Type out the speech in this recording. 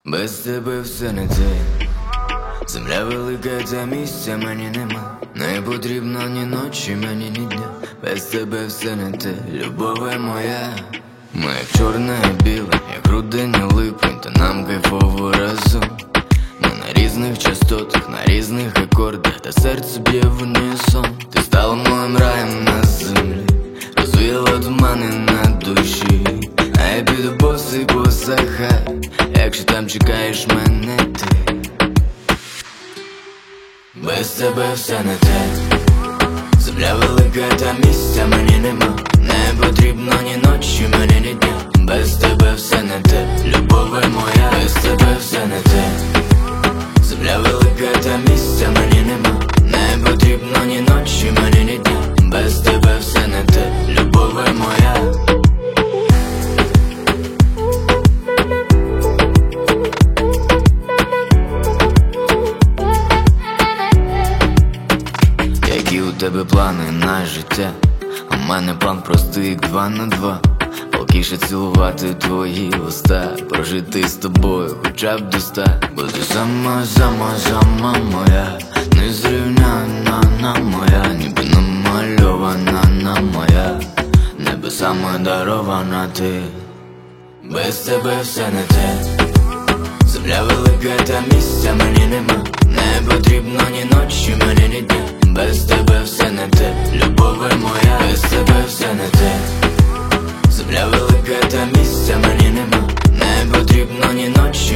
Без тебе все не те. Земля велика, та місця мені нема. Не потрібно ні ночі, мені ні дня. Без тебе все не те, любове моя. Ми як чорне і біле, як грудень і липень, та нам кайфово разом. Ми на різних частотах, на різних акордах, та серце б'є в унісон. Ти стала моїм раєм на землі, розвіяла тумани на душі. А я піду босий по Сахарі, якщо там чекаєш мене ти. Без тебе все не те. Земля велика, та місця мені нема. Не потрібно ні ночі, мені ні дня. Без тебе все не те, любове моя. Без тебе все не те. Земля велика, та місця мені нема. Не потрібно ні ночі, мені ні дня. Без тебе все не те, любове моя. Які у тебе плани на життя? У мене план простий, як 2 на 2. Полкіше цілувати твої уста, прожити з тобою хоча б до 100. Бо ти сама, сама, сама моя, незрівняна моя, ніби намальована на моя, небесами дарована ти. Без тебе все не те. Земля велика, та місця мені нема. Не потрібно ні ночі, мені ні дня. Без тебе все не те, любове моя. Без тебе все не те. Земля велика, та місця мені нема. Не потрібно ні ночі,